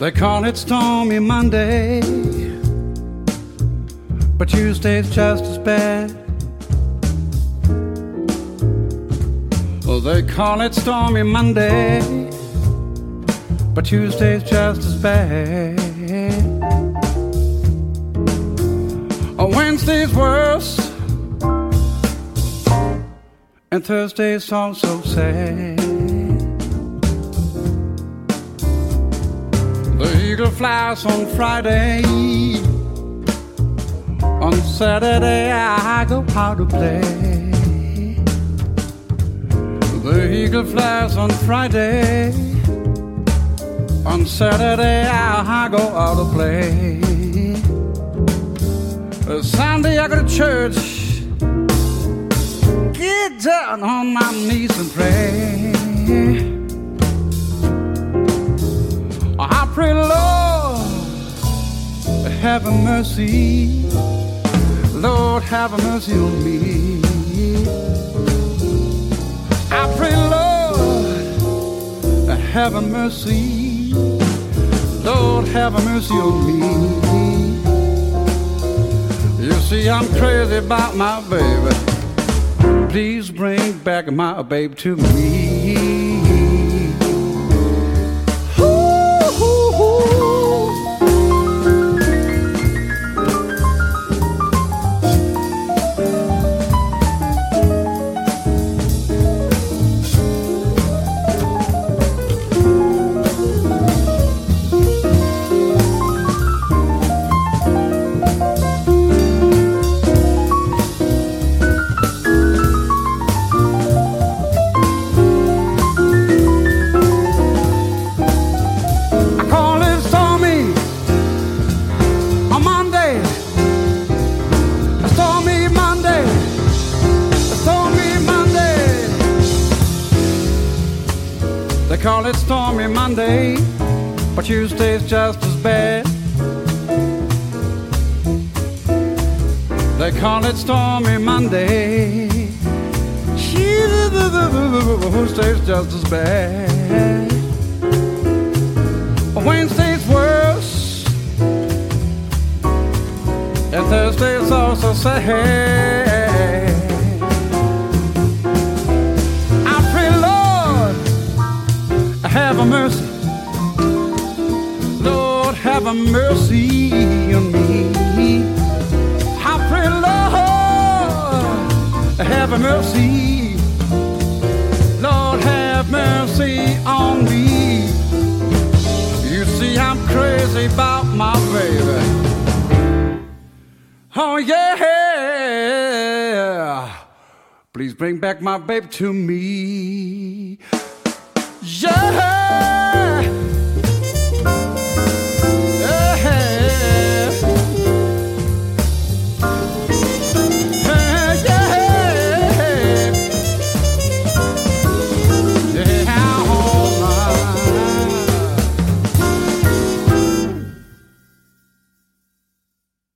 They call it Stormy Monday, but Tuesday's just as bad. Well, they call it Stormy Monday, but Tuesday's just as bad. Oh, Wednesday's worse, and Thursday's also sad. The eagle flies on Friday. On Saturday I go out to play. The eagle flies on Friday. On Saturday I go out to play. Sunday I go to church. Get down on my knees and pray. I pray, Lord, have a mercy. Lord, have a mercy on me. I pray, Lord, have a mercy. Lord, have a mercy on me. You see, I'm crazy about my baby. Please bring back my babe to me. They call it Stormy Monday, but Tuesday's just as bad. They call it Stormy Monday. Tuesday's just as bad. Wednesday's worse, and Thursday's also sad. Have a mercy, Lord, have a mercy on me. I pray, Lord, have a mercy, Lord, have mercy on me. You see, I'm crazy about my baby. Oh yeah, please bring back my baby to me.